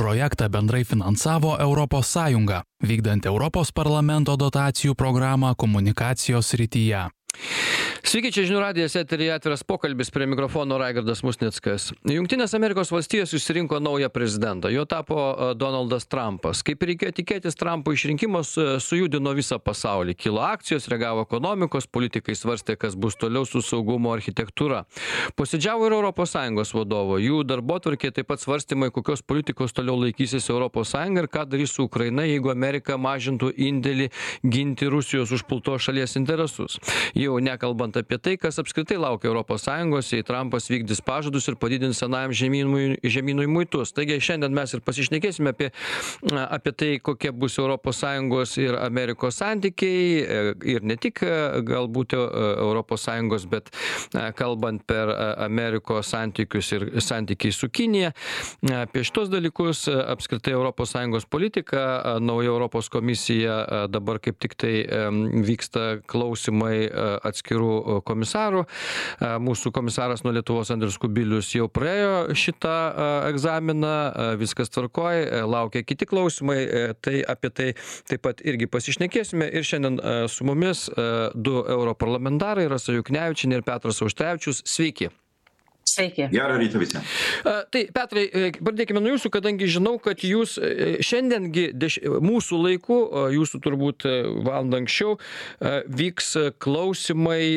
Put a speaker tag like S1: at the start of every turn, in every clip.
S1: Projektą bendrai finansavo Europos Sąjunga, vykdant Europos parlamento dotacijų programą komunikacijos srityje.
S2: Sveiki, čia Žinių radijas, eteryje atviras pokalbis, prie mikrofono Raigardas Musnickas. Jungtinės Amerikos valstijos išsirinko naują prezidentą, jo tapo Donaldas Trumpas. Kaip reikėjo tikėtis, Trumpo išrinkimas sujudino visą pasaulį. Kilo akcijos, reagavo ekonomikos, politikai svarstė, kas bus toliau su saugumo architektūra. Posėdžiavo ir ES vadovo. Jų darbotvarkė taip pat svarstymai, kokios politikos toliau laikysis ES ir ką darys su Ukraina, jeigu Amerika mažintų indėlį ginti Rusijos užpultos šalies interesus. Jau nekalbant apie tai, kas apskritai laukia ES, jei Trumpas vykdys pažadus ir padidins senajam žemynui muitus. Taigi šiandien mes ir pasišnekėsime apie tai, kokie bus ES ir Amerikos santykiai, ir ne tik galbūt ES, bet kalbant per Amerikos santykius ir santykiai su Kinija. Apie šitos dalykus apskritai ES politika, nauja Europos komisija, dabar kaip tik tai vyksta klausimai atskirų komisarų. Mūsų komisaras nuo Lietuvos Andrius Kubilius jau praėjo šitą egzaminą, viskas tvarkoj, laukia kiti klausimai, tai apie tai taip pat irgi pasišnekėsime. Ir šiandien su mumis du europarlamentarai, Rasa Juknevičienė ir Petras Auštrevičius. Sveiki.
S3: Sveiki.
S4: Gerą rytą visiems.
S2: Tai, Petrai, pradėkime nuo jūsų, kadangi žinau, kad jūs šiandiengi mūsų laiku, jūsų turbūt valandą anksčiau, vyks klausimai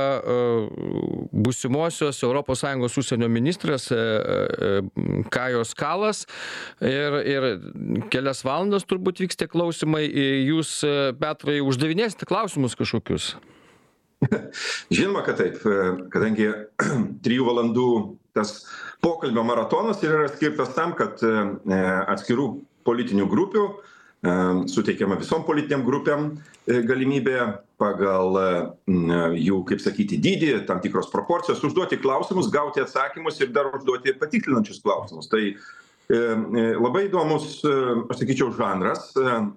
S2: būsimosios ES užsienio ministrės Kajos Kalas ir kelias valandas turbūt vyks tie klausimai. Jūs, Petrai, uždavinėsite klausimus kažkokius?
S4: Žinoma, kad taip, kadangi 3 valandų tas pokalbio maratonas yra skirtas tam, kad atskirų politinių grupių suteikiama visom politiniam grupėm galimybė pagal jų, kaip sakyti, dydį, tam tikros proporcijos, užduoti klausimus, gauti atsakymus ir dar užduoti patikrinančius klausimus. Tai labai įdomus, aš sakyčiau, žanras.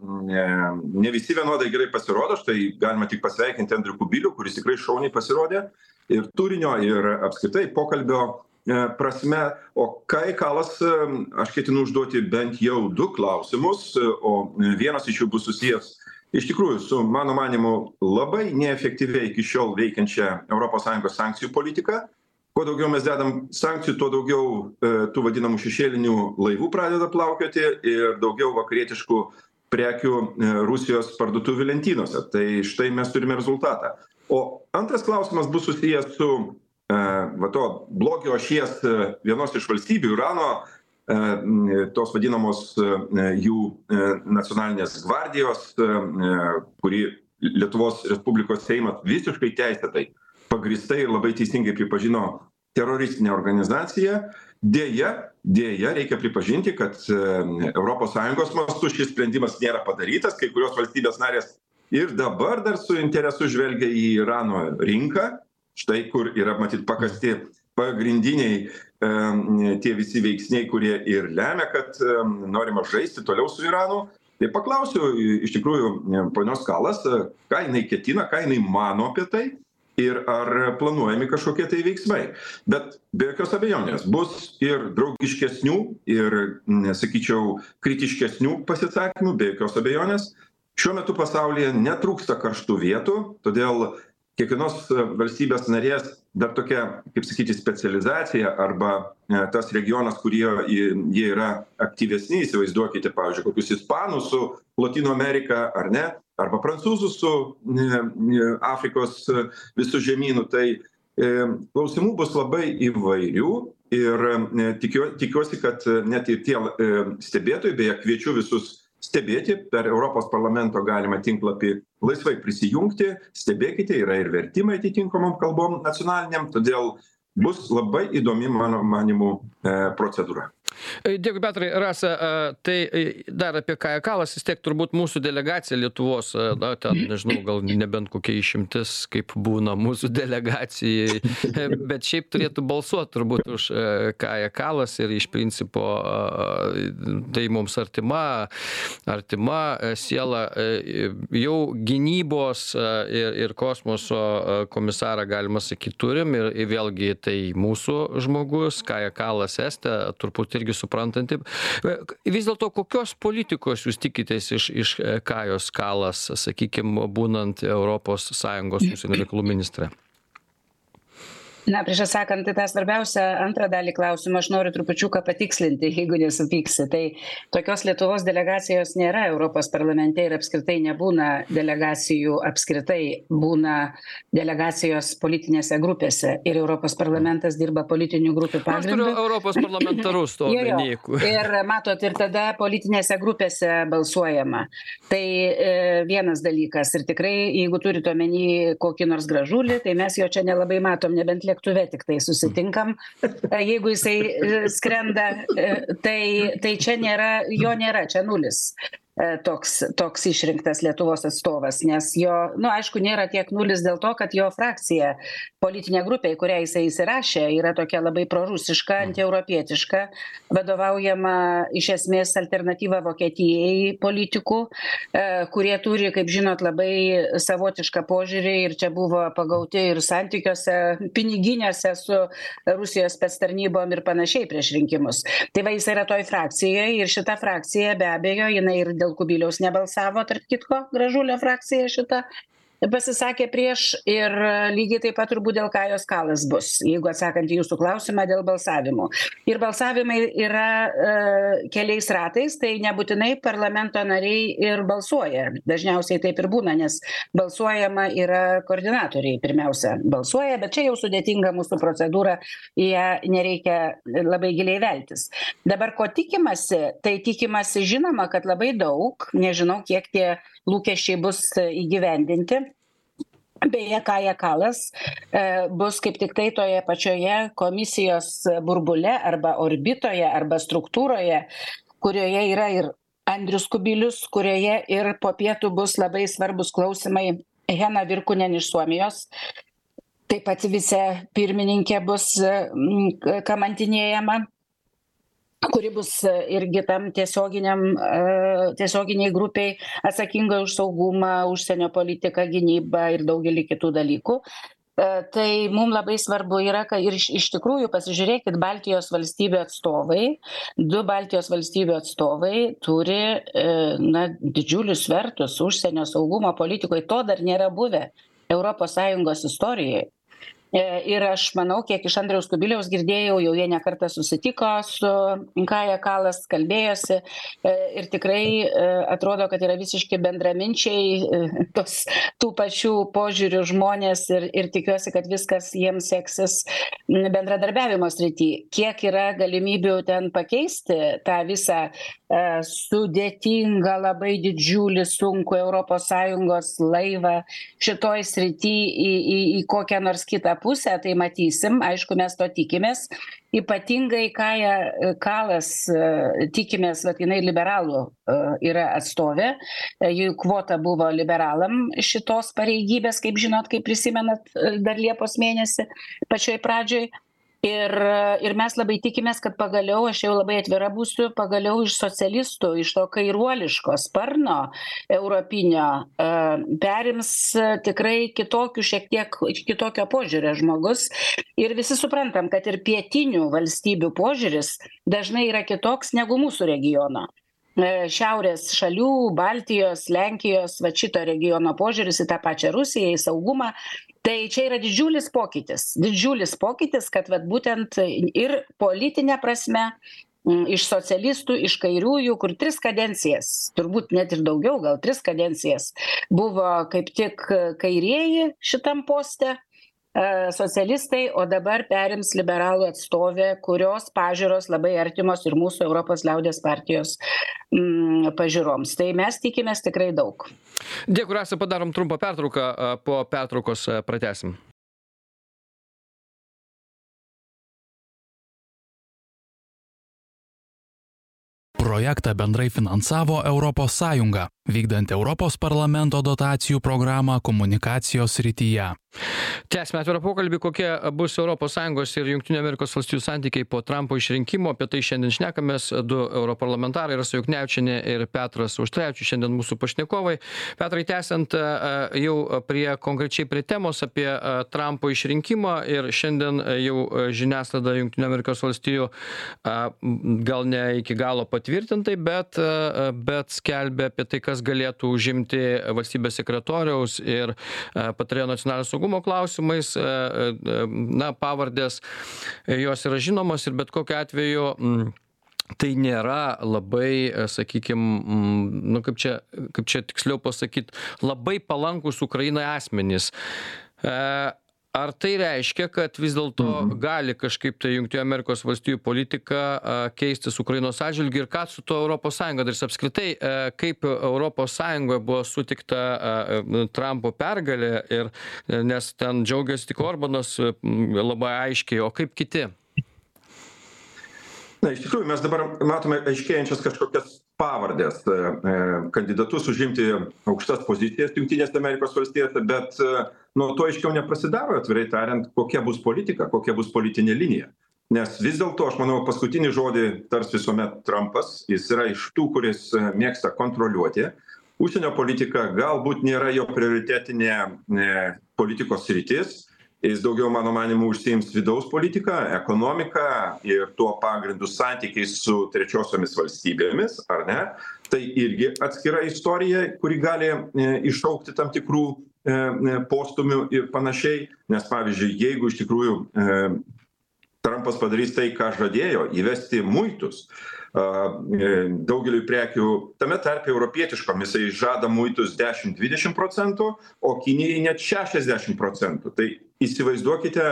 S4: Ne visi vienodai gerai pasirodo, štai galima tik pasveikinti Andrių Kubilių, kuris tikrai šauniai pasirodė ir turinio, ir apskritai pokalbio prasme. O Kajai Kalas aš ketinu užduoti bent jau 2 klausimus, o vienas iš jų bus susijęs iš tikrųjų su, mano manimu, labai neefektyviai iki šiol veikiančia ES sankcijų politika. Kuo daugiau mes dedam sankcijų, tuo daugiau tų vadinamų šešėlinių laivų pradeda plaukioti ir daugiau vakarietiškų prekių Rusijos parduotuvių lentynose. Tai štai mes turime rezultatą. O antras klausimas bus susijęs su to blogio ašies vienos iš valstybių, Irano, tos vadinamos jų nacionalinės gvardijos, kuri Lietuvos Respublikos Seimas visiškai teisėtai, pagrįstai ir labai teisingai pripažino teroristinę organizaciją. Deja, reikia pripažinti, kad ES mastu šis sprendimas nėra padarytas. Kai kurios valstybės narės ir dabar dar su interesu žvelgia į Irano rinką, štai kur yra matyt pakasti pagrindiniai tie visi veiksniai, kurie ir lemia, kad norima žaisti toliau su Iranu. Tai paklausiu iš tikrųjų ponios Kalas, ką jinai ketina, ką jinai mano apie tai. Ir ar planuojami kažkokie tai veiksmai. Bet be jokios abejonės bus ir draugiškesnių, ir, sakyčiau, kritiškesnių pasisakymų, be jokios abejonės. Šiuo metu pasaulyje netrūksta karštų vietų, todėl kiekvienos valstybės narės dar tokia, kaip sakyti, specializacija arba tas regionas, kurie jie yra aktyvesni, įsivaizduokite, pavyzdžiui, kokius ispanus su Lotynų Amerika ar ne, arba prancūzų su Afrikos visų žemynų. Tai klausimų bus labai įvairių ir tikiuosi, kad net ir tie stebėtojai, beje, kviečiu visus stebėti per Europos parlamento galima tinklapį, laisvai prisijungti, stebėkite, yra ir vertimai atitinkamom kalbom nacionaliniam, todėl bus labai įdomi, mano manimu, procedūra.
S2: Dėkui, Petrai. Rasa, tai dar apie Kają Kalas, vis tiek turbūt mūsų delegacija Lietuvos, na, ten, nežinau, gal nebent kokia išimtis, kaip būna mūsų delegacijai, bet šiaip turėtų balsuoti turbūt už Kają Kalas ir iš principo tai mums artima siela. Jau gynybos ir kosmoso komisarą, galima sakyti, turim ir vėlgi tai mūsų žmogus, Kaja Kalas Estė, turbūt irgi irgi suprantanti. Vis dėlto, kokios politikos jūs tikitės iš Kajos Kalas, sakykime, būnant ES užsienio reikalų ministre?
S3: Na, prieš atsakant į tą svarbiausią antrą dalį klausimą, aš noriu trupučiuką patikslinti, jeigu nesupyksi. Tai tokios Lietuvos delegacijos nėra Europos parlamente ir apskritai nebūna delegacijų, apskritai būna delegacijos politinėse grupėse ir Europos parlamentas dirba politinių grupių pagrindu.
S2: Aš turiu Europos parlamentarus to dalykų.
S3: Ir matot, ir tada politinėse grupėse balsuojama. Tai vienas dalykas. Ir tikrai, jeigu turite omeny kokį nors Gražulį, tai mes jo čia nelabai matom, nebent lėktuve tik tai susitinkam. Jeigu jisai skrenda, tai čia jo nėra, čia nulis. Toks išrinktas Lietuvos atstovas, nes jo, aišku, nėra tiek nulis dėl to, kad jo frakcija, politinė grupė, į kurią jisai įsirašė, yra tokia labai prorusiška, antieuropietiška, vadovaujama iš esmės alternatyva Vokietijai politikų, kurie turi, kaip žinot, labai savotišką požiūrį ir čia buvo pagauti ir santykiuose, piniginiuose su Rusijos spectarnybom ir panašiai prieš rinkimus. Tai va, jis yra toj frakcijoje ir šita frakcija be abejo, jinai ir dėl Kubiliaus nebalsavo, tarp kitko, Gražulio frakcija šita pasisakė prieš ir lygiai taip pat turbūt dėl Kajos Kalas bus, jeigu atsakant į jūsų klausimą dėl balsavimų. Ir balsavimai yra keliais ratais, tai nebūtinai parlamento nariai ir balsuoja. Dažniausiai taip ir būna, nes balsuojama yra koordinatoriai pirmiausia balsuoja, bet čia jau sudėtinga mūsų procedūra, į ją nereikia labai giliai veltis. Dabar ko tikimasi, tai tikimasi žinoma, kad labai daug, nežinau kiek tie lūkesčiai bus įgyvendinti. Beje, Kaja Kalas bus kaip tik tai toje pačioje komisijos burbule arba orbitoje arba struktūroje, kurioje yra ir Andrius Kubilius, kurioje ir po pietų bus labai svarbus klausimai Hena Virkunen iš Suomijos. Taip pat vicepirmininkė bus kamantinėjama, kuri bus irgi tam tiesioginiai grupiai atsakinga už saugumą, užsienio politiką, gynybą ir daugelį kitų dalykų. Tai mums labai svarbu yra, kad ir iš tikrųjų pasižiūrėkit, Baltijos valstybių atstovai, 2 Baltijos valstybių atstovai turi didžiulius svertus užsienio saugumo politikoje, to dar nėra buvę ES istorijoje. Ir aš manau, kiek iš Andriaus Kubiliaus girdėjau, jau jie nekartą susitiko su Kaja Kalas, kalbėjosi ir tikrai atrodo, kad yra visiškai bendraminčiai tų pačių požiūrių žmonės ir tikiuosi, kad viskas jiems seksis bendradarbiavimo srity. Kiek yra galimybių ten pakeisti tą visą sudėtingą, labai didžiulį, sunkų ES laivą šitoj srity į kokią nors kitą pusę, tai matysim, aišku, mes to tikimės. Ypatingai Kaja Kalas tikimės, kad jinai liberalų yra atstovė, jų kvota buvo liberalam šitos pareigybės, kaip žinot, kaip prisimenat, dar Liepos mėnesį pačioj pradžioj. Ir mes labai tikimės, kad pagaliau, aš jau labai atvira būsiu, pagaliau iš socialistų, iš to kairuoliško sparno europinio perims tikrai šiek tiek kitokio požiūrio žmogus. Ir visi suprantam, kad ir pietinių valstybių požiūris dažnai yra kitoks negu mūsų regiono. Šiaurės šalių, Baltijos, Lenkijos, va šito regiono požiūris į tą pačią Rusiją, į saugumą. Tai čia yra didžiulis pokytis, kad vat būtent ir politinė prasme, iš socialistų, iš kairiųjų, kur 3 kadencijas, turbūt net ir daugiau, gal 3 kadencijas, buvo kaip tik kairieji šitam poste, socialistai, o dabar perims liberalų atstovė, kurios pažiūros labai artimos ir mūsų Europos liaudies partijos pažiūroms. Tai mes tikimės tikrai daug.
S2: Dėkui, Rasa, padarom trumpą pertrauką, po pertraukos pratęsim.
S1: Projektą bendrai finansavo ES. vykdant Europos parlamento dotacijų programą komunikacijos srityje.
S2: Tęsime atvirą pokalbį, kokie bus ES ir JAV santykiai po Trumpo išrinkimo. Apie tai šiandien šnekamės. Du europarlamentarai, Rasa Juknevičienė ir Petras Auštrevičius, šiandien mūsų pašnekovai. Petrai, tęsiant jau konkrečiai prie temos apie Trumpo išrinkimą ir šiandien jau žiniasklaida JAV gal ne iki galo patvirtintai, bet skelbia apie tai, kas galėtų užimti valstybės sekretoriaus ir patarėjo nacionalinio saugumo klausimais. Pavardės jos yra žinomos ir bet kokiu atveju tai nėra labai, sakykime, kaip čia tiksliau pasakyti, labai palankus Ukrainai asmenys. Ar tai reiškia, kad vis dėlto gali kažkaip tai JAV politika keistis Ukrainos atžvilgiu ir ką su to ES darys apskritai, kaip ES buvo sutikta Trumpo pergalė, nes ten džiaugiasi tik Orbanas labai aiškiai, o kaip kiti?
S4: Na, iš tikrųjų, mes dabar matome aiškėjančias kažkokias pavardės, kandidatus užimti aukštas pozicijas Jungtinėse Amerikos valstijose, bet nuo to aiškiau neprasidaro, atvirai tariant, kokia bus politika, kokia bus politinė linija. Nes vis dėlto, aš manau, paskutinį žodį tars visuomet Trumpas, jis yra iš tų, kuris mėgsta kontroliuoti. Užsienio politika galbūt nėra jo prioritetinė politikos sritis. Jis daugiau, mano manimu, užsiims vidaus politiką, ekonomiką ir tuo pagrindu santykiais su trečiosiomis valstybėmis, ar ne? Tai irgi atskira istorija, kuri gali iššaukti tam tikrų postumių ir panašiai. Nes, pavyzdžiui, jeigu iš tikrųjų Trumpas padarys tai, ką žadėjo, įvesti muitus daugeliui prekių, tame tarpe europietiškom, jisai žada muitus 10-20%, o Kinijai net 60%. Tai įsivaizduokite,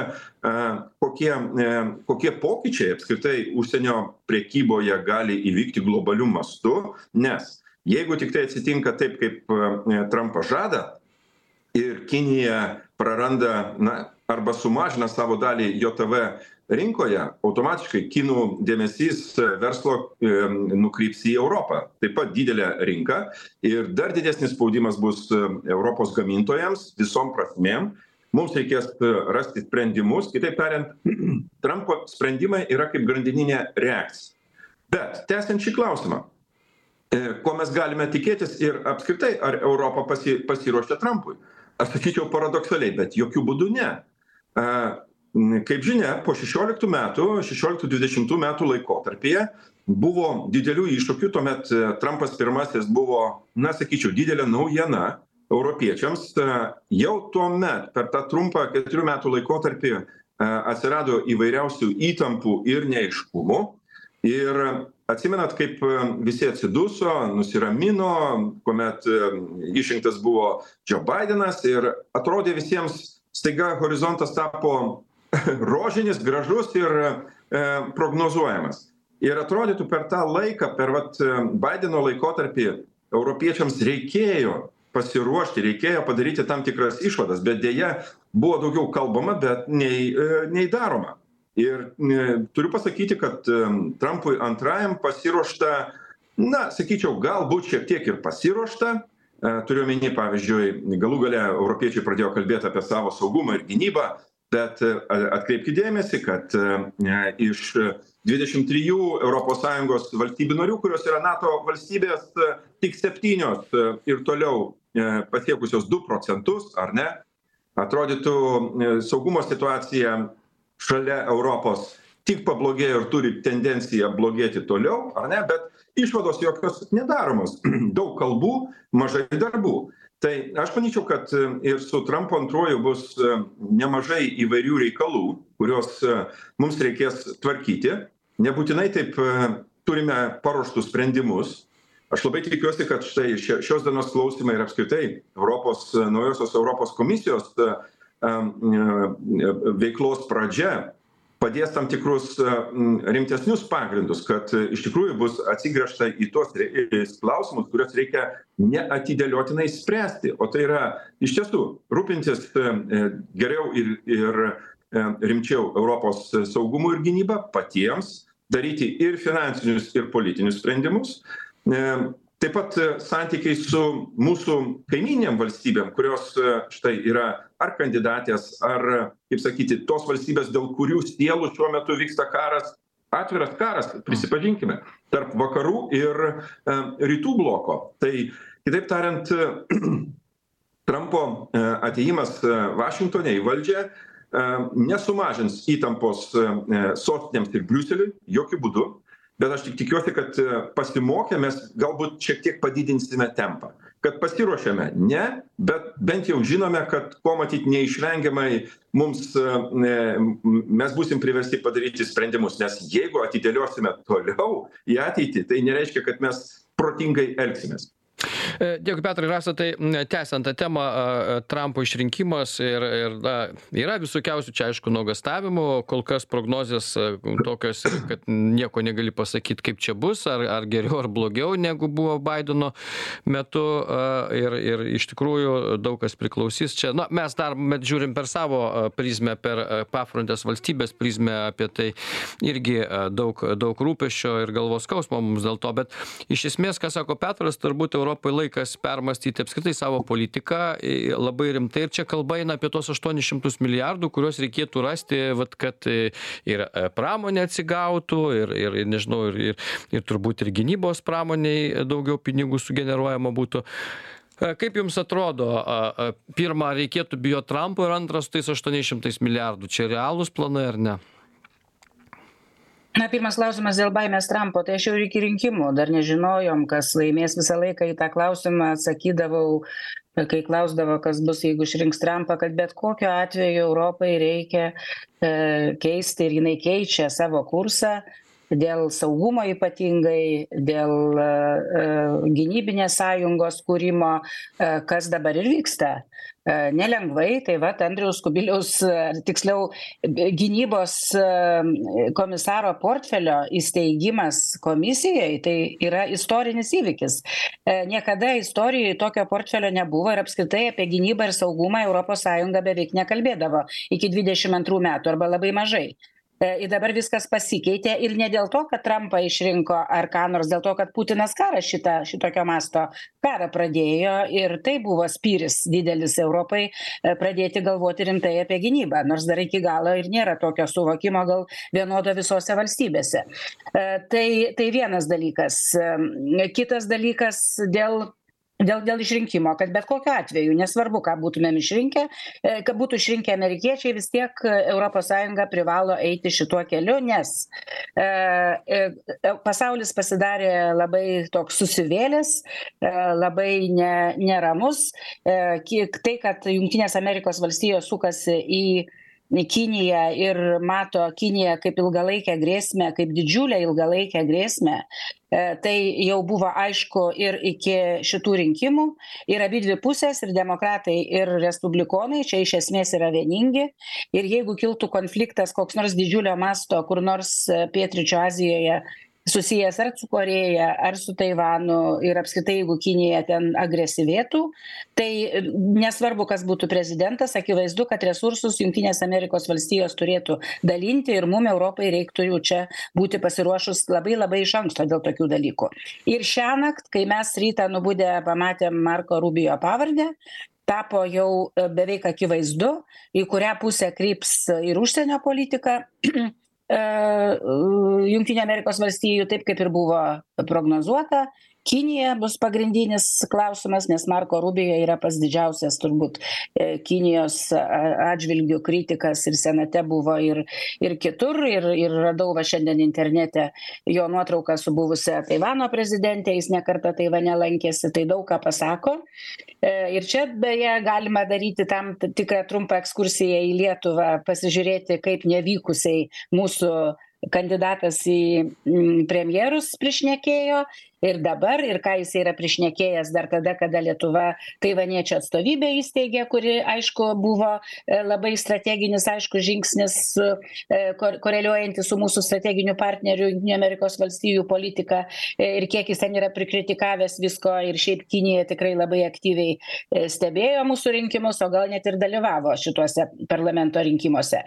S4: kokie pokyčiai apskritai užsienio prekyboje gali įvykti globaliu mastu, nes jeigu tik tai atsitinka taip, kaip Trumpas žada ir Kinija praranda arba sumažina savo dalį JAV rinkoje, automatiškai kinų dėmesys verslo nukryps į Europą. Taip pat didelė rinka ir dar didesnis spaudimas bus Europos gamintojams visom prasmėm. Mums reikės rasti sprendimus. Kitaip tariant, Trumpo sprendimai yra kaip grandininė reakcija. Bet tęsiant šį klausimą, ko mes galime tikėtis ir apskritai, ar Europa pasiruošia Trumpui? Aš sakyčiau paradoksaliai, bet jokių būdų ne. Kaip žinia, po 16-20 metų laikotarpyje buvo didelių iššūkių, tuomet Trumpas pirmasis buvo, sakyčiau, didelė naujiena europiečiams. Jau tuomet per tą trumpą 4 metų laikotarpį atsirado įvairiausių įtampų ir neaiškumų. Ir atsimenat, kaip visi atsiduso, nusiramino, kuomet išrinktas buvo Joe Bidenas ir atrodė visiems staiga horizontas tapo rožinis, gražus ir prognozuojamas. Ir atrodytų per tą laiką, per Bideno laikotarpį, europiečiams reikėjo pasiruošti, reikėjo padaryti tam tikras išvadas, bet dėja buvo daugiau kalbama, bet nei daroma. Ir turiu pasakyti, kad Trumpui antrajam pasiruošta, sakyčiau, galbūt šiek tiek ir pasiruošta. Turiu omeny, pavyzdžiui, galų gale europiečiai pradėjo kalbėti apie savo saugumą ir gynybą, bet atkreipkite dėmesį, kad iš 23 ES valstybių narių, kurios yra NATO valstybės, tik 7 ir toliau pasiekusios 2%, ar ne? Atrodytų, saugumo situacija šalia Europos tik pablogėjo ir turi tendenciją blogėti toliau, ar ne? Bet išvados jokios nedaromos. Daug kalbų, mažai darbų. Tai aš manyčiau, kad ir su Trumpo antruoju bus nemažai įvairių reikalų, kuriuos mums reikės tvarkyti. Nebūtinai taip turime paruoštus sprendimus. Aš labai tikiuosi, kad štai šios dienos klausimai ir apskritai naujosios Europos komisijos veiklos pradžia padės tam tikrus rimtesnius pagrindus, kad iš tikrųjų bus atsigręžta į tuos klausimus, kuriuos reikia neatidėliotinai spręsti. O tai yra iš tiesų rūpintis geriau ir rimčiau Europos saugumu ir gynyba patiems, daryti ir finansinius, ir politinius sprendimus. Taip pat santykiai su mūsų kaimynėm valstybėm, kurios štai yra ar kandidatės, ar, kaip sakyti, tos valstybės, dėl kurių sielų šiuo metu vyksta karas, atviras karas, prisipažinkime, tarp vakarų ir rytų bloko. Tai, kitaip tariant, Trumpo atėjimas Vašingtone į valdžią nesumažins įtampos sostinėms ir Briuseliui, jokių būdų. Bet aš tik tikiuosi, kad pasimokę mes galbūt šiek tiek padidinsime tempą. Kad pasiruošėme, ne, bet bent jau žinome, kad ko matyt neišvengiamai mes būsim priversti padaryti sprendimus. Nes jeigu atidėliosime toliau į ateitį, tai nereiškia, kad mes protingai elgsimės.
S2: Dėkui, Petrai, Rasa, tai tęsiant tą temą, Trumpo išrinkimas ir yra visokiausių čia, aišku, nuogąstavimų, kol kas prognozės tokios, kad nieko negali pasakyti, kaip čia bus, ar geriau, ar blogiau, negu buvo Bideno metu, ir iš tikrųjų daug kas priklausys čia. Na, mes dar žiūrim per savo prizmę, per pafrontės valstybės prizmę, apie tai irgi daug rūpesčio ir galvos skausmo mums dėl to, bet iš esmės, ką sako Petras, turbūt Europai laikas permastyti apskritai savo politiką labai rimtai. Ir čia kalba eina apie tos 800 milijardų, kuriuos reikėtų rasti, vat, kad ir pramonė atsigautų, ir nežinau, ir turbūt ir gynybos pramoniai daugiau pinigų sugeneruojama būtų. Kaip jums atrodo, pirma, reikėtų bijoti Trumpo ir antras tais 800 milijardų? Čia realūs planai ar ne?
S3: Na, pirmas klausimas dėl baimės Trumpo, tai aš jau iki rinkimų dar nežinojom, kas laimės. Visą laiką į tą klausimą atsakydavau, kai klausdavo, kas bus, jeigu išrinks Trumpą, kad bet kokiu atveju Europai reikia keisti ir jinai keičia savo kursą dėl saugumo ypatingai, dėl gynybinės sąjungos kūrimo, kas dabar ir vyksta. Nelengvai, tai va, Andriaus Kubiliaus, tiksliau, gynybos komisaro portfelio įsteigimas komisijai, tai yra istorinis įvykis. Niekada istorijoje tokio portfelio nebuvo ir apskritai apie gynybą ir saugumą ES beveik nekalbėdavo iki 22 metų arba labai mažai. Ir dabar viskas pasikeitė ir ne dėl to, kad Trumpą išrinko ar ką nors, dėl to, kad Putinas karą šitokio masto karą pradėjo ir tai buvo spyris didelis Europai pradėti galvoti rimtai apie gynybą, nors dar iki galo ir nėra tokio suvokimo gal vienodo visose valstybėse. Tai vienas dalykas. Kitas dalykas dėl išrinkimo, kad bet kokiu atveju, nesvarbu, ką būtumėm išrinkę, kad būtų išrinkę amerikiečiai, vis tiek ES privalo eiti šituo keliu, nes pasaulis pasidarė labai toks susivėlęs, labai neramus. Tai, kad Jungtinės Amerikos valstijos sukasi į Kiniją ir mato Kiniją kaip ilgalaikę grėsmę, kaip didžiulę ilgalaikę grėsmę, tai jau buvo aišku ir iki šitų rinkimų. Ir abidvi pusės, ir demokratai, ir respublikonai čia iš esmės yra vieningi. Ir jeigu kiltų konfliktas koks nors didžiulio masto, kur nors Pietryčių Azijoje, susijęs ar su Koreja, ar su Taivanu ir apskritai, jeigu Kinija ten agresyvėtų, tai nesvarbu, kas būtų prezidentas, akivaizdu, kad resursus Jungtinės Amerikos valstijos turėtų dalinti ir mum Europai reiktų jau čia būti pasiruošus labai labai iš anksto dėl tokių dalykų. Ir šiąnakt, kai mes rytą nubudę pamatėm Marco Rubio pavardę, tapo jau beveik akivaizdu, į kurią pusę kryps ir užsienio politika Jungtinių Amerikos valstijų, taip kaip ir buvo prognozuota. Kinija bus pagrindinis klausimas, nes Marco Rubio yra pats didžiausias turbūt Kinijos atžvilgių kritikas ir senate buvo ir kitur. Ir radau va šiandien internete jo nuotrauką su buvusia Taivano prezidentė, jis nekartą Taivane lankėsi, tai daug ką pasako. Ir čia beje galima daryti tam tikrą trumpą ekskursiją į Lietuvą, pasižiūrėti, kaip nevykusiai mūsų kandidatas į premjerus prišnekėjo ir dabar, ir ką jis yra prišnekėjęs dar tada, kada Lietuva taivaniečių atstovybę įsteigė, kuri, aišku, buvo labai strateginis, aišku, žingsnis koreliuojantis su mūsų strateginiu partneriu Jungtinių Amerikos valstijų politika ir kiek jis ten yra prikritikavęs visko ir šiaip Kinija tikrai labai aktyviai stebėjo mūsų rinkimus, o gal net ir dalyvavo šituose parlamento rinkimuose.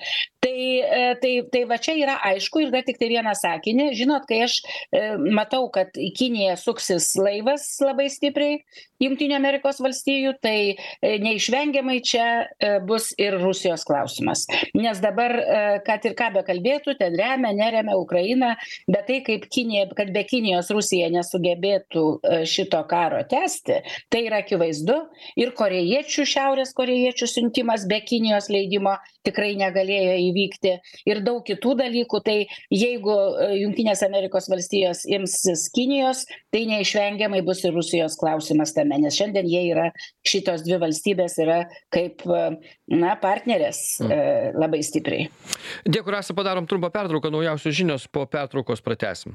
S3: Tai va čia yra aišku ir dar tik tai vieną sakinį. Žinot, kai aš matau, kad į Kiniją Kinija suksis laivas labai stipriai Jungtinių Amerikos valstijų, tai neišvengiamai čia bus ir Rusijos klausimas. Nes dabar, kad ir ką bekalbėtų, ten remia, neremia Ukrainą, bet tai, kad be Kinijos Rusija nesugebėtų šito karo tęsti, tai yra akivaizdu. Ir šiaurės korėjiečių siuntimas be Kinijos leidimo tikrai negalėjo įvykti. Ir daug kitų dalykų. Tai jeigu Jungtinės Amerikos valstijos imsis Kinijos, tai neišvengiamai bus ir Rusijos klausimas tame. Nes šiandien šitos dvi valstybės yra kaip partnerės labai stipriai.
S2: Dėkui, Rasa, padarom trumpą pertrauką, naujausios žinios, po pertraukos pratęsim.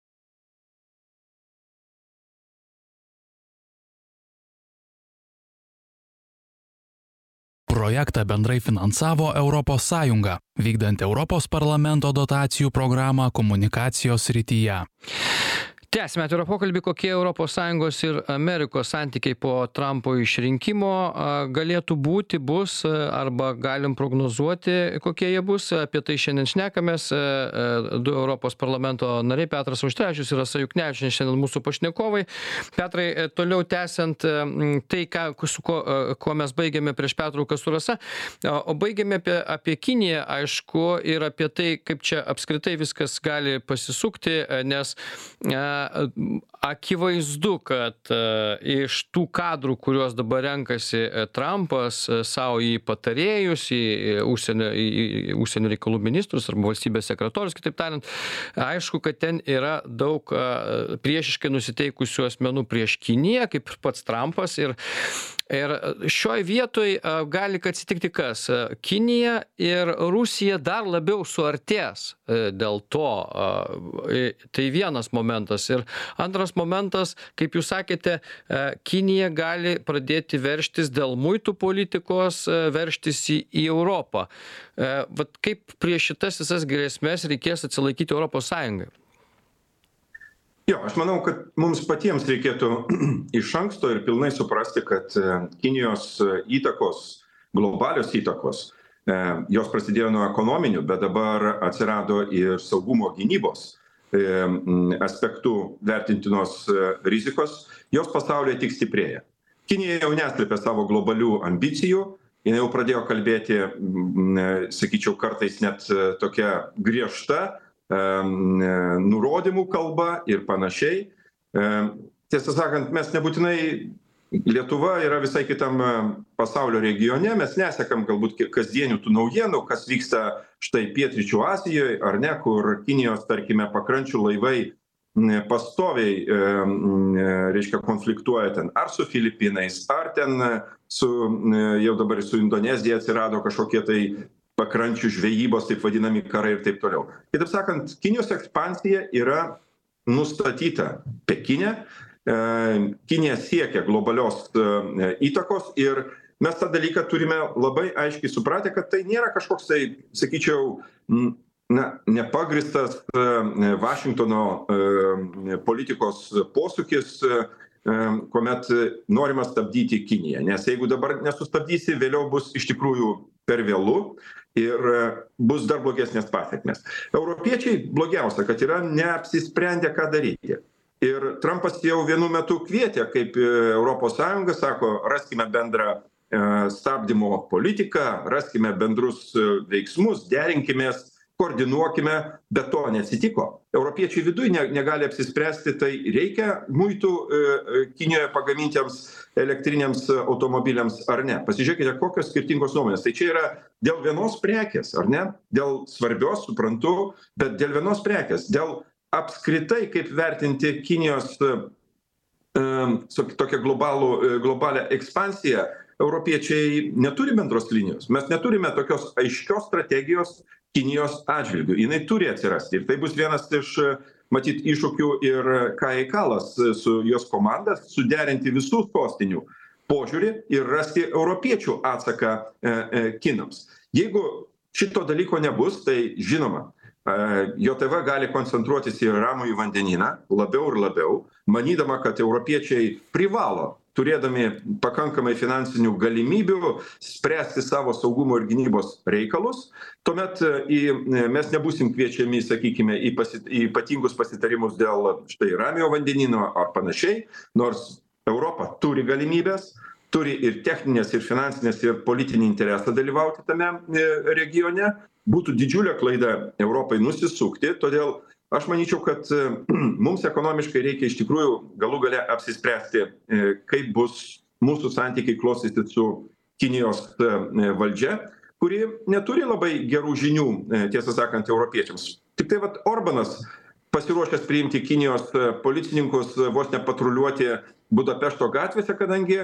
S1: Projektą bendrai finansavo Europos Sąjunga, vykdant Europos parlamento dotacijų programą komunikacijos srityje.
S2: Tęsime atvirą pokalbį, kokie ES ir Amerikos santykiai po Trumpo išrinkimo galėtų būti, bus, arba galim prognozuoti, kokie jie bus. Apie tai šiandien šnekamės. Du Europos parlamento nariai, Petras Auštrevičius ir Rasa Juknevičienė, šiandien mūsų pašnekovai. Petrai, toliau tęsiant tai, kuo mes baigėme prieš pertrauką su Rasa, o baigėme apie Kiniją, aišku, ir apie tai, kaip čia apskritai viskas gali pasisukti, nes akivaizdu, kad iš tų kadrų, kuriuos dabar renkasi Trumpas savo į patarėjus, į užsienio reikalų ministrus arba valstybės sekretorius, kitaip tariant, aišku, kad ten yra daug priešiškai nusiteikusių asmenų prieš Kiniją, kaip pats Trumpas. Ir šioj vietoj gali atsitikti kas? Kinija ir Rusija dar labiau suartės dėl to. Tai vienas momentas. Ir antras momentas, kaip jūs sakėte, Kinija gali pradėti veržtis dėl muitų politikos, veržtis į Europą. Vat kaip prieš šitas visas grėsmės reikės atsilaikyti Europos Sąjungai?
S4: Jo, aš manau, kad mums patiems reikėtų iš anksto ir pilnai suprasti, kad Kinijos įtakos, globalios įtakos, jos prasidėjo nuo ekonominių, bet dabar atsirado ir saugumo gynybos aspektų vertintinos rizikos, jos pasaulyje tik stiprėja. Kinija jau neslėpė savo globalių ambicijų, jinai jau pradėjo kalbėti, sakyčiau, kartais net tokia griežta, nurodymų kalba ir panašiai. Tiesą sakant, mes nebūtinai, Lietuva yra visai kitam pasaulio regione, mes nesekam galbūt kasdienių tų naujienų, kas vyksta štai pietryčių Azijoje, ar ne, kur Kinijos, tarkime, pakrančių laivai pastoviai, reiškia, konfliktuoja ten ar su Filipinais, ar ten jau dabar su Indonezija atsirado kažkokie tai pakrančių žvejybos, taip vadinami karai ir taip toliau. Kitaip sakant, Kinijos ekspansija yra nustatyta Pekine, Kinija siekia globalios įtakos ir mes tą dalyką turime labai aiškiai supratę, kad tai nėra kažkoks tai, sakyčiau, nepagristas Vašingtono politikos posūkis, kuomet norima stabdyti Kiniją. Nes jeigu dabar nesustabdysi, vėliau bus iš tikrųjų per vėlu ir bus dar blogesnės pasekmės. Europiečiai blogiausia, kad yra neapsisprendę, ką daryti. Ir Trumpas jau vienu metu kvietė, kaip Europos Sąjunga sako, raskime bendrą stabdymo politiką, raskime bendrus veiksmus, derinkimės, koordinuokime, bet to neatsitiko. Europiečiai viduje negali apsispręsti, tai reikia muitų Kinijoje pagamintiems elektriniams automobiliams ar ne. Pasižiūrėkite, kokios skirtingos nuomonės. Tai čia yra dėl vienos prekės, ar ne? Dėl svarbios, suprantu, bet dėl vienos prekės, dėl apskritai, kaip vertinti Kinijos tokią globalią ekspansiją, europiečiai neturi bendros linijos. Mes neturime tokios aiškios strategijos Kinijos atžvilgių. Jinai turi atsirasti. Ir tai bus vienas iš, matyt, iššūkių ir Kajai Kalas su jos komanda, suderinti visų sostinių požiūrį ir rasti europiečių atsaką kinams. Jeigu šito dalyko nebus, tai žinoma, JOTV gali koncentruotis į Ramųjį vandenyną labiau ir labiau, manydama, kad europiečiai privalo turėdami pakankamai finansinių galimybių spręsti savo saugumo ir gynybos reikalus, tuomet mes nebūsim kviečiami, sakykime, į ypatingus pasitarimus dėl štai Ramiojo vandenyno ar panašiai, nors Europa turi galimybės, turi ir techninės, ir finansinės, ir politinį interesą dalyvauti tame regione. Būtų didžiulė klaida Europai nusisukti, todėl aš manyčiau, kad mums ekonomiškai reikia iš tikrųjų galų gale apsispręsti, kaip bus mūsų santykiai klostyti su Kinijos valdžia, kuri neturi labai gerų žinių, tiesą sakant, europiečiams. Tik tai vat Orbanas pasiruošęs priimti Kinijos policininkus, vos nepatruliuoti Budapešto gatvėse, kadangi,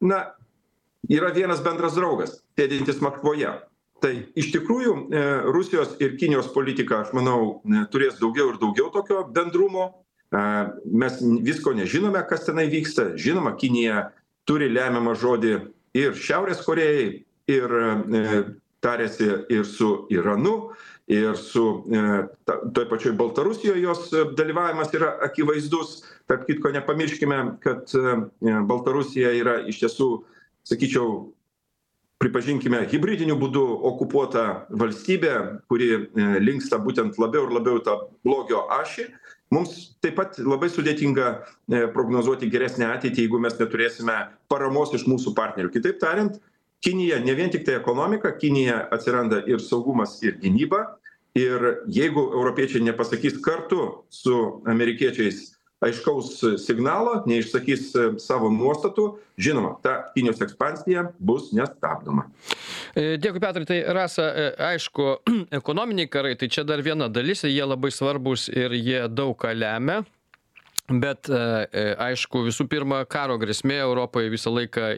S4: yra vienas bendras draugas, sėdintis Maskvoje. Tai iš tikrųjų Rusijos ir Kinijos politika, aš manau, turės daugiau ir daugiau tokio bendrumo. Mes visko nežinome, kas tenai vyksta. Žinoma, Kinija turi lemiamą žodį ir Šiaurės Korėjai, ir tarėsi ir su Iranu, ir su toj pačioj Baltarusijoje jos dalyvavimas yra akivaizdus. Tarp kitko nepamirškime, kad Baltarusija yra iš tiesų, sakyčiau, pripažinkime, hibridiniu būdu okupuota valstybė, kuri linksta būtent labiau ir labiau tą blogio ašį. Mums taip pat labai sudėtinga prognozuoti geresnę ateitį, jeigu mes neturėsime paramos iš mūsų partnerių. Kitaip tariant, Kinija ne vien tik tai ekonomika, Kinija atsiranda ir saugumas, ir gynyba. Ir jeigu europiečiai nepasakys kartu su amerikiečiais aiškaus signalo, neišsakys savo nuostatų, žinoma, ta Kinijos ekspansija bus nestabdoma.
S2: Dėkui, Petrai. Tai Rasa, aišku, ekonominiai karai, tai čia dar viena dalis, jie labai svarbus ir jie daug ką lemia. Bet, aišku, visų pirma, karo grėsmė Europoje visą laiką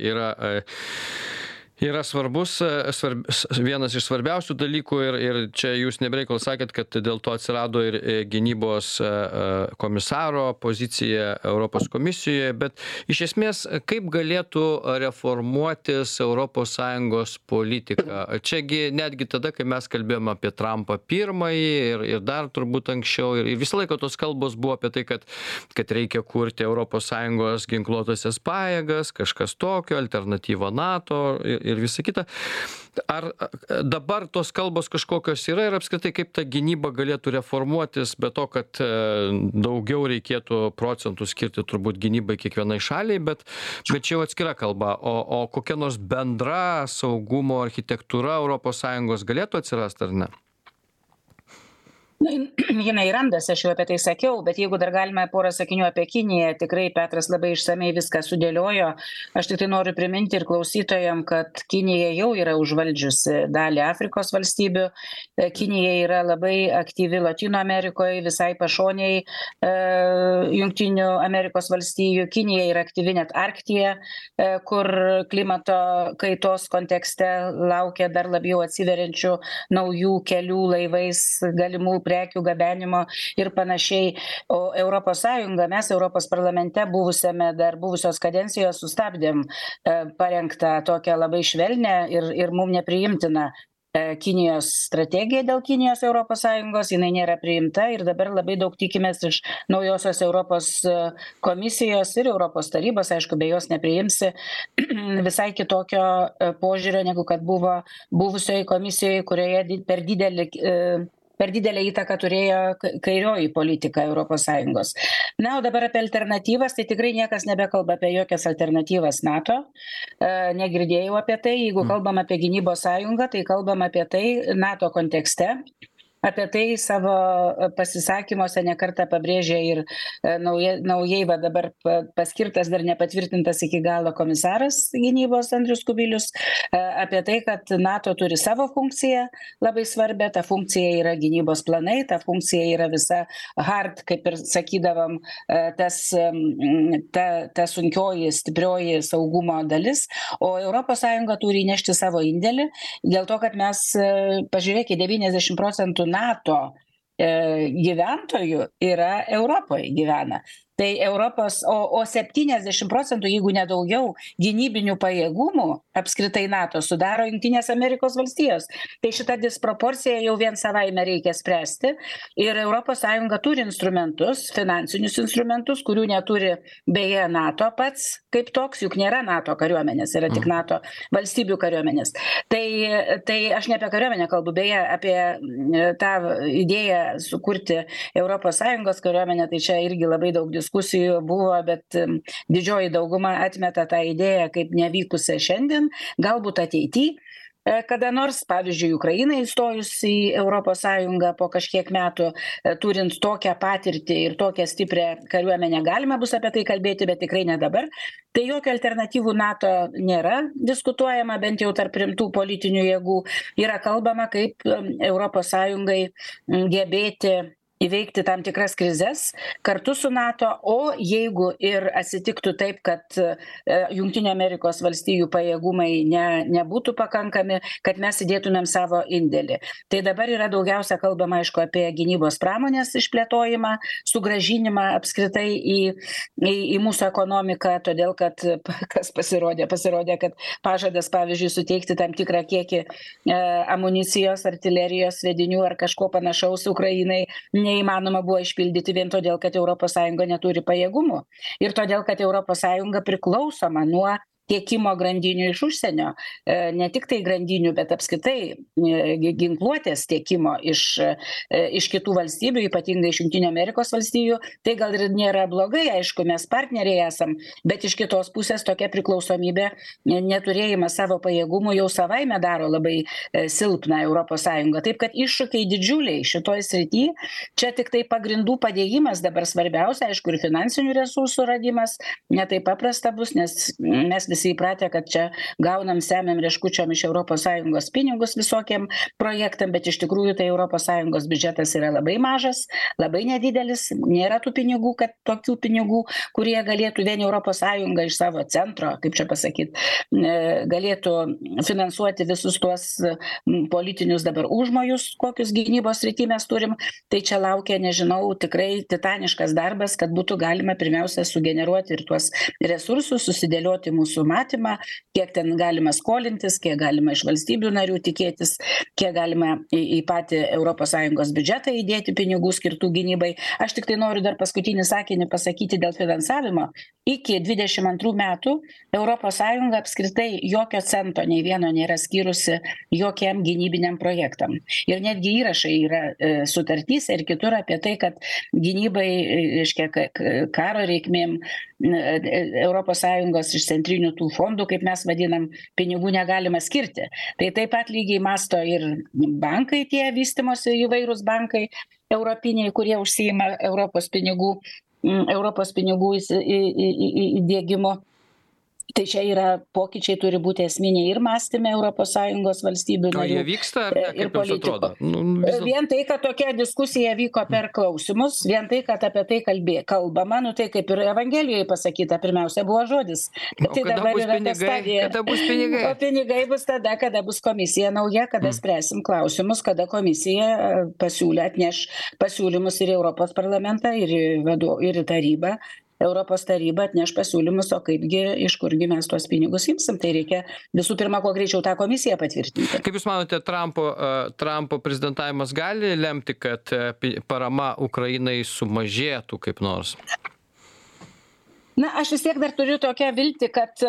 S2: yra svarbus, vienas iš svarbiausių dalykų ir čia jūs nebereikal sakėt, kad dėl to atsirado ir gynybos komisaro pozicija Europos komisijoje, bet iš esmės, kaip galėtų reformuotis ES politika? Čiagi netgi tada, kai mes kalbėjom apie Trumpą pirmąjį ir dar turbūt anksčiau, ir visą laiką tos kalbos buvo apie tai, kad reikia kurti ES ginkluotasias pajėgas, kažkas tokio, alternatyva NATO ir visa kita. Ar dabar tos kalbos kažkokios yra ir apskritai kaip ta gynyba galėtų reformuotis, be to, kad daugiau reikėtų procentų skirti turbūt gynybai kiekvienai šaliai, bet čia jau atskira kalba. O kokia nors bendra saugumo architektūra ES galėtų atsirasti ar ne?
S3: Jinai randasi, aš jau apie tai sakiau, bet jeigu dar galime porą sakinių apie Kiniją, tikrai Petras labai išsamei viską sudėliojo. Aš tik tai noriu priminti ir klausytojam, kad Kinija jau yra užvaldžiusi dalį Afrikos valstybių. Kinija yra labai aktyvi Latino Amerikoje, visai pašoniai Jungtinių Amerikos valstijų. Kinija yra aktyvi net Arktyje, kur klimato kaitos kontekste laukia dar labiau atsiveriančių naujų kelių laivais galimų prekių gabenimo ir panašiai. O Europos Sąjunga, mes Europos parlamente buvusios kadencijos sustabdėm parengtą tokią labai švelnę ir mum nepriimtiną Kinijos strategija dėl Kinijos Europos Sąjungos, jinai nėra priimta ir dabar labai daug tikimės iš naujosios Europos komisijos ir Europos tarybos, aišku, be jos nepriimsi visai kitokio požiūrio, negu kad buvo buvusioje komisijoje, kurioje per didelę įtaką turėjo kairioji politika ES. Na, o dabar apie alternatyvas, tai tikrai niekas nebekalba apie jokias alternatyvas NATO. Negirdėjau apie tai. Jeigu kalbam apie gynybos sąjungą, tai kalbam apie tai NATO kontekste. Apie tai savo pasisakymuose nekartą pabrėžė ir naujai dabar paskirtas, dar nepatvirtintas iki galo komisaras gynybos Andrius Kubilius, apie tai, kad NATO turi savo funkciją labai svarbę, ta funkcija yra gynybos planai, ta funkcija yra visa hard, kaip ir sakydavom, ta sunkioji, stiprioji saugumo dalis, o ES turi įnešti savo indėlį, dėl to, kad mes, pažiūrėkite, 90% NATO gyventojų yra Europoje gyvena. Tai Europos, o 70%, jeigu nedaugiau, gynybinių pajėgumų apskritai NATO sudaro Jungtinės Amerikos valstijos. Tai šitą disproporciją jau vien savaime reikia spręsti ir ES turi instrumentus, finansinius instrumentus, kurių neturi beje NATO pats kaip toks, juk nėra NATO kariuomenės, yra tik NATO valstybių kariuomenės. Tai aš ne apie kariuomenę kalbu, beje, apie tą idėją sukurti ES kariuomenę, tai čia irgi labai daug diskusijų buvo, bet didžioji dauguma atmeta tą idėją kaip nevykusią šiandien, galbūt ateityje. Kada nors, pavyzdžiui, Ukrainai įstojus į ES po kažkiek metų, turint tokią patirtį ir tokią stiprią kariuomenę, galima bus apie tai kalbėti, bet tikrai ne dabar. Tai jokio alternatyvų NATO nėra diskutuojama, bent jau tarp rimtų politinių jėgų. Yra kalbama, kaip ES gebėti įveikti tam tikras krizes kartu su NATO, o jeigu ir atsitiktų taip, kad Jungtinių Amerikos valstijų pajėgumai nebūtų pakankami, kad mes įdėtumėm savo indėlį. Tai dabar yra daugiausia kalbama, aišku, apie gynybos pramonės išplėtojimą, sugrąžinimą apskritai į mūsų ekonomiką, todėl kad kas pasirodė, kad pažadas, pavyzdžiui, suteikti tam tikrą kiekį amunicijos, artilerijos sviedinių ar kažko panašaus Ukrainai neįmanoma buvo išpildyti vien todėl, kad ES neturi pajėgumų ir todėl, kad ES priklausoma nuo tiekimo grandinių iš užsienio, ne tik tai grandinių, bet apskritai ginkluotės tiekimo iš kitų valstybių, ypatingai iš Jungtinių Amerikos valstijų. Tai gal ir nėra blogai, aišku, mes partneriai esam, bet iš kitos pusės tokia priklausomybė, neturėjimas savo pajėgumų jau savaime daro labai silpną ES. Taip kad iššūkiai didžiuliai šitoj srityje, čia tik tai pagrindų padėjimas dabar svarbiausia, aišku, ir finansinių resursų radimas, ne taip paprasta bus, nes mes visi įpratę, kad čia gaunam, semiam rieškučiom iš ES pinigus visokiem projektam, bet iš tikrųjų tai ES biudžetas yra labai mažas, labai nedidelis, nėra tų pinigų, kad tokių pinigų, kurie galėtų vien ES iš savo centro, kaip čia pasakyti, galėtų finansuoti visus tuos politinius dabar užmojus, kokius gynybos srity mes turim. Tai čia laukia, nežinau, tikrai titaniškas darbas, kad būtų galima pirmiausia sugeneruoti ir tuos resursus, susidėlioti mūsų matymą, kiek ten galima skolintis, kiek galima iš valstybių narių tikėtis, kiek galima į patį ES biudžetą įdėti pinigų skirtų gynybai. Aš tik tai noriu dar paskutinį sakinį pasakyti dėl finansavimo. Iki 22 metų ES apskritai jokio cento nei vieno nėra skyrusi jokiam gynybiniam projektam. Ir netgi įrašai yra sutartyse ir kitur apie tai, kad gynybai, reiškia, karo reikmėm ES iš centrinių tų fondų, kaip mes vadinam, pinigų negalima skirti. Tai taip pat lygiai masto ir bankai, tie vystimosi įvairūs bankai europiniai, kurie užsiima Europos pinigų įdiegimu. Tai čia yra pokyčiai, turi būti esminiai ir mąstyme ES valstybių narių.
S2: O jie vyksta, ar ne, kaip jums atrodo?
S3: Vien tai, kad tokia diskusija vyko per klausimus, vien tai, kad apie tai kalbama, tai kaip ir Evangelijoje pasakyta, pirmiausia buvo žodis. Tai dabar yra ta stadija.
S2: Kada bus pinigai?
S3: O pinigai bus tada, kada bus komisija nauja, kada spręsim klausimus, kada komisija atneš pasiūlymus ir Europos parlamentą, ir į tarybą. Europos taryba atneš pasiūlymus, o kaipgi, iš kurgi mes tuos pinigus imsim. Tai reikia visų pirma, kuo greičiau tą komisiją patvirtinti.
S2: Kaip Jūs manote, Trumpo prezidentavimas gali lemti, kad parama Ukrainai sumažėtų kaip nors?
S3: Na, aš vis tiek dar turiu tokią viltį, kad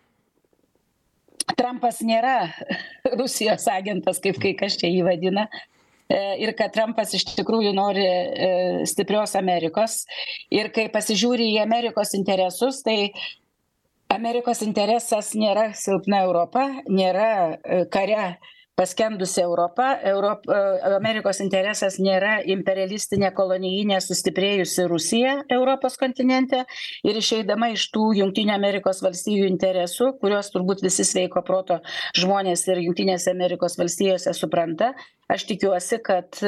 S3: Trumpas nėra Rusijos agentas, kaip kai kas čia jį vadina. Ir kad Trumpas iš tikrųjų nori stiprios Amerikos. Ir kai pasižiūri į Amerikos interesus, tai Amerikos interesas nėra silpna Europa, nėra kare paskendusi Europa. Amerikos interesas nėra imperialistinė kolonijinė sustiprėjusi Rusija Europos kontinente. Ir išeidama iš tų Jungtinių Amerikos valstijų interesų, kuriuos turbūt visi sveiko proto žmonės ir Jungtinėse Amerikos valstijose supranta, aš tikiuosi, kad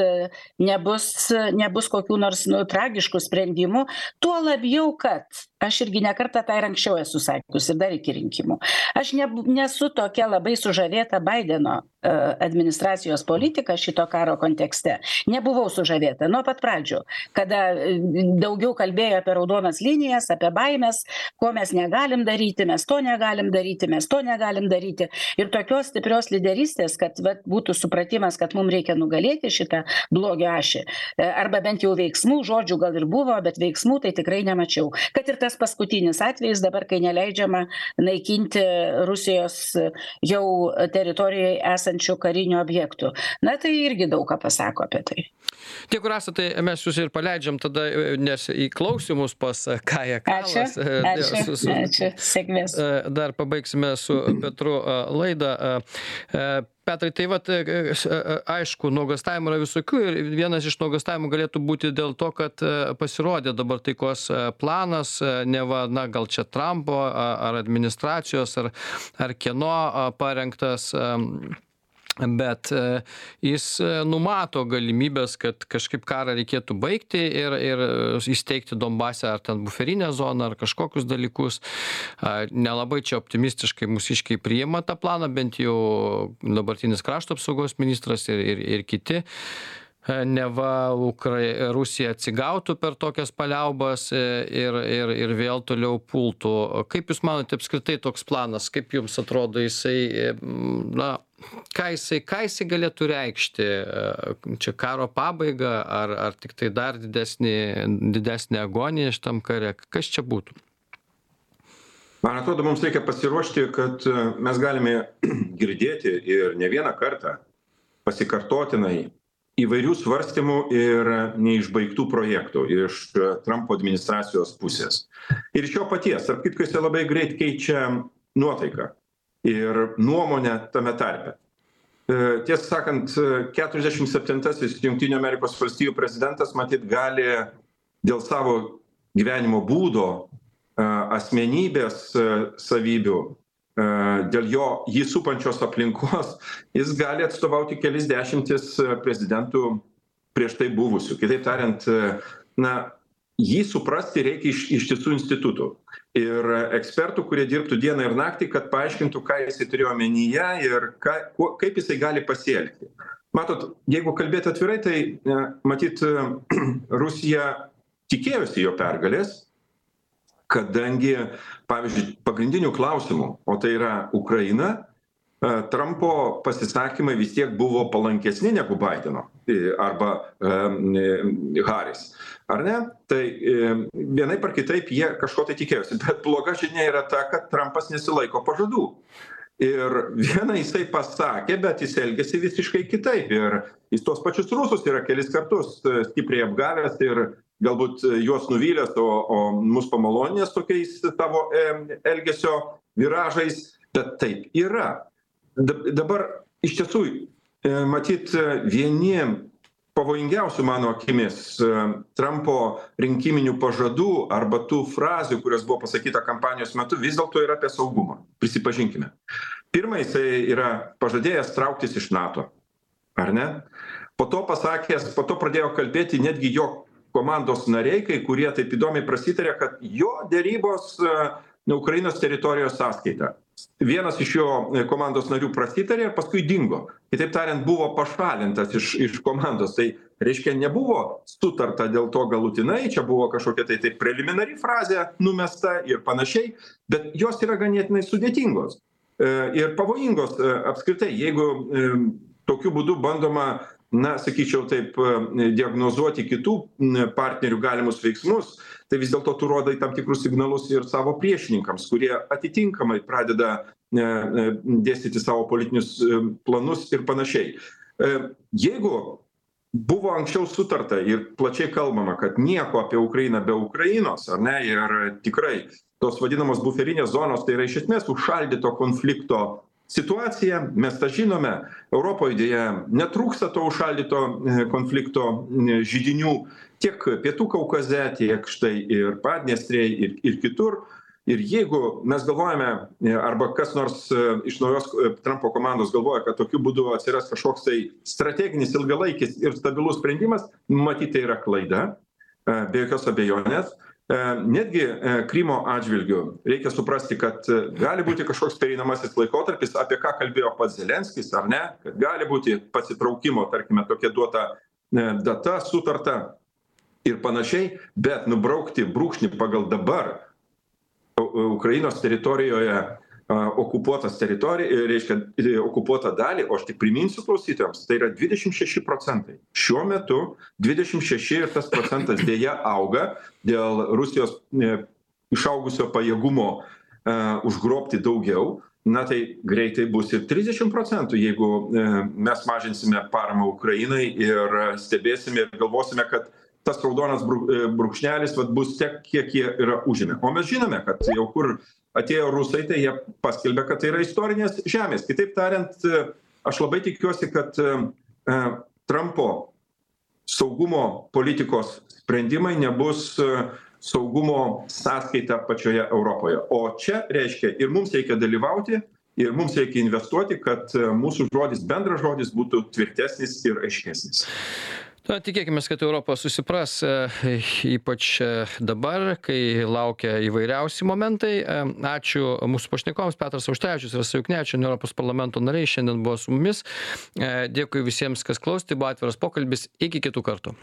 S3: nebus kokių nors tragiškų sprendimų, tuo labiau, kad aš irgi nekartą tą ir anksčiau esu sakius ir dar iki rinkimų. Aš nesu tokia labai sužavėta Baideno administracijos politika šito karo kontekste. Nebuvau sužavėta nuo pat pradžių, kada daugiau kalbėjo apie raudonas linijas, apie baimės, ko mes negalim daryti, mes to negalim daryti. Ir tokios stiprios lyderystės, kad būtų supratimas, kad mums reikia nugalėti šitą blogio ašį. Arba bent jau veiksmų, žodžių gal ir buvo, bet veiksmų tai tikrai nemačiau. Kad ir tas paskutinis atvejis dabar, kai neleidžiama naikinti Rusijos jau teritorijoje esančių karinių objektų. Na tai irgi daug ką pasako apie tai.
S2: Tie, kur esate, tai mes jūs ir paleidžiam tada, nes į klausimus pas Kają Kallas.
S3: Ačiū, sėkmės.
S2: Dar pabaigsime su Petru laidą. Petrai, tai vat, aišku, nuogąstavimų yra visokių ir vienas iš nuogąstavimų galėtų būti dėl to, kad pasirodė dabar taikos planas, neva, na, gal čia Trumpo ar administracijos, ar kieno parengtas, bet jis numato galimybės, kad kažkaip karą reikėtų baigti ir įsteigti Donbase ar ten buferinę zoną ar kažkokius dalykus. Nelabai čia optimistiškai mūsiškiai priima tą planą, bent jau dabartinis krašto apsaugos ministras ir kiti. Neva Rusija atsigautų per tokias paliaubas ir vėl toliau pultų. Kaip Jūs manote apskritai toks planas, kaip Jums atrodo jisai, na, ką jisai galėtų reikšti? Čia karo pabaiga ar tik tai dar didesnė agonija šitam kare? Kas čia būtų?
S4: Man atrodo, mums reikia pasiruošti, kad mes galime girdėti ir ne vieną kartą pasikartotinai įvairių svarstymų ir neišbaigtų projektų iš Trumpo administracijos pusės. Ir iš jo paties, tarp kitko, jis labai greit keičia nuotaiką ir nuomonę tame tarpe. Tiesą sakant, 47-asis Jungtinių Amerikos valstijų prezidentas matyt gali dėl savo gyvenimo būdo, asmenybės savybių, dėl jį supančios aplinkos, jis gali atstovauti kelis dešimtis prezidentų prieš tai buvusių. Kitaip tariant, na, jį suprasti reikia iš tiesų institutų ir ekspertų, kurie dirbtų dieną ir naktį, kad paaiškintų, ką jisai turėjo omenyje ir kaip jisai gali pasielgti. Matot, jeigu kalbėti atvirai, tai matyt, Rusija tikėjosi jo pergalės, kadangi, pavyzdžiui, pagrindinių klausimų, o tai yra Ukraina, Trumpo pasisakymai vis tiek buvo palankesni negu Baideno arba Harris. Ar ne? Tai vienaip ar kitaip jie kažko tai tikėjosi. Bet bloga žinia yra ta, kad Trumpas nesilaiko pažadų. Ir vieną jisai pasakė, bet jis elgėsi visiškai kitaip. Ir jis tuos pačius rusus yra kelis kartus stipriai apgavęs ir galbūt juos nuvylęs, o mus pamaloninęs tokiais tavo elgesio viražais. Bet taip yra. Dabar iš tiesų, matyt, vieni pavojingiausių mano akimis Trumpo rinkiminių pažadų arba tų frazių, kurios buvo pasakyta kampanijos metu, vis dėlto yra apie saugumą. Prisipažinkime. Pirma, jisai yra pažadėjęs trauktis iš NATO. Ar ne? Po to pradėjo kalbėti netgi jo komandos nariai, kai kurie taip įdomiai prasitarė, kad jo dėrybos Ukrainos teritorijos sąskaita. Vienas iš jo komandos narių prasitarė ir paskui dingo. Kitaip tariant, buvo pašalintas iš komandos. Tai reiškia, nebuvo sutarta dėl to galutinai, čia buvo kažkokia tai preliminari frazė numesta ir panašiai, bet jos yra ganėtinai sudėtingos ir pavojingos apskritai, jeigu tokiu būdu bandoma, na, sakyčiau taip, diagnozuoti kitų partnerių galimus veiksmus, tai vis dėlto tu rodai tam tikrus signalus ir savo priešininkams, kurie atitinkamai pradeda dėstyti savo politinius planus ir panašiai. Jeigu buvo anksčiau sutarta ir plačiai kalbama, kad nieko apie Ukrainą be Ukrainos, ar ne, ir tikrai tos vadinamos buferinės zonos, tai yra iš esmės užšaldyto konflikto situacija, mes tą žinome, Europoje dėja netrūksta to užšaldyto konflikto židinių tiek Pietų Kaukaze, tiek štai ir Padniestrėje ir kitur. Ir jeigu mes galvojame, arba kas nors iš naujos Trumpo komandos galvoja, kad tokiu būdu atsiras kažkoks tai strateginis, ilgalaikis ir stabilus sprendimas, matyt, tai yra klaida, be jokios abejonės. Netgi Krymo atžvilgiu reikia suprasti, kad gali būti kažkoks pereinamasis laikotarpis, apie ką kalbėjo pats Zelenskis, ar ne, kad gali būti pasitraukimo, tarkime, tokia duota data, sutarta ir panašiai, bet nubraukti brūkšnį pagal dabar Ukrainos teritorijoje okupuotas teritorija, reiškia okupuotą dalį, o aš tik priminsiu klausytojams, tai yra 26%. Šiuo metu 26 ir tas procentas dėja auga dėl Rusijos išaugusio pajėgumo užgrobti daugiau. Na tai greitai bus ir 30%, jeigu mes mažinsime paramą Ukrainai ir stebėsime ir galvosime, kad tas raudonas brūkšnelis bus tiek, kiek jie yra užėmę. O mes žinome, kad jau kur atėjo rusai, tai jie paskelbė, kad tai yra istorinės žemės. Kitaip tariant, aš labai tikiuosi, kad Trumpo saugumo politikos sprendimai nebus saugumo sąskaita pačioje Europoje. O čia reiškia, ir mums reikia dalyvauti, ir mums reikia investuoti, kad mūsų žodis, bendras žodis būtų tvirtesnis ir aiškesnis.
S2: Na, tikėkime, kad Europa susipras, ypač dabar, kai laukia įvairiausi momentai. Ačiū mūsų pašnekovams, Petras Auštrevičius, Rasa Juknevičienė, Europos parlamento nariai, šiandien buvo su mumis. Dėkui visiems, kas klausėte, buvo atviras pokalbis, iki kitų kartų.